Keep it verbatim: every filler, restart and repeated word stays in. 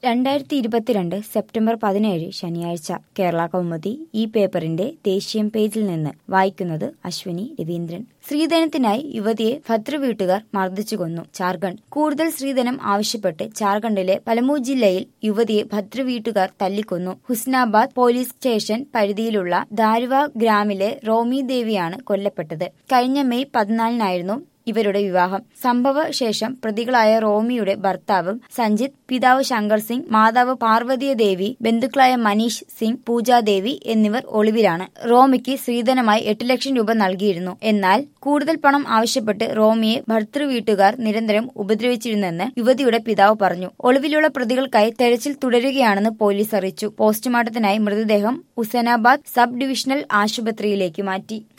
രണ്ടായിരത്തി ഇരുപത്തിരണ്ട് സെപ്റ്റംബർ പതിനേഴ് ശനിയാഴ്ച കേരള കൗമുദി ഈ പേപ്പറിന്റെ ദേശീയം പേജിൽ നിന്ന് വായിക്കുന്നത് അശ്വിനി രവീന്ദ്രൻ. സ്ത്രീധനത്തിനായി യുവതിയെ ഭദ്രവീട്ടുകാർ മർദ്ദിച്ചു കൊന്നു. ജാർഖണ്ഡ്. കൂടുതൽ സ്ത്രീധനം ആവശ്യപ്പെട്ട് ജാർഖണ്ഡിലെ പലമു ജില്ലയിൽ യുവതിയെ ഭദ്രവീട്ടുകാർ തല്ലിക്കൊന്നു. ഹുസ്നാബാദ് പോലീസ് സ്റ്റേഷൻ പരിധിയിലുള്ള ദാരുവ ഗ്രാമിലെ റോമി ദേവിയാണ് കൊല്ലപ്പെട്ടത്. കഴിഞ്ഞ മെയ് പതിനാലിനായിരുന്നു ഇവരുടെ വിവാഹം. സംഭവ ശേഷം പ്രതികളായ റോമിയുടെ ഭർത്താവും സഞ്ജിത്ത്, പിതാവ് ശങ്കർ സിംഗ്, മാതാവ് പാർവതിയ ദേവി, ബന്ധുക്കളായ മനീഷ് സിംഗ്, പൂജാദേവി എന്നിവർ ഒളിവിലാണ്. റോമിക്ക് സ്ത്രീധനമായി എട്ട് ലക്ഷം രൂപ നൽകിയിരുന്നു. എന്നാൽ കൂടുതൽ പണം ആവശ്യപ്പെട്ട് റോമിയെ ഭർതൃവീട്ടുകാർ നിരന്തരം ഉപദ്രവിച്ചിരുന്നെന്ന് യുവതിയുടെ പിതാവ് പറഞ്ഞു. ഒളിവിലുള്ള പ്രതികൾക്കായി തെരച്ചിൽ തുടരുകയാണെന്ന് പോലീസ് അറിയിച്ചു. പോസ്റ്റ്മോർട്ടത്തിനായി മൃതദേഹം ഹുസൈനാബാദ് സബ് ഡിവിഷണൽ ആശുപത്രിയിലേക്ക് മാറ്റി.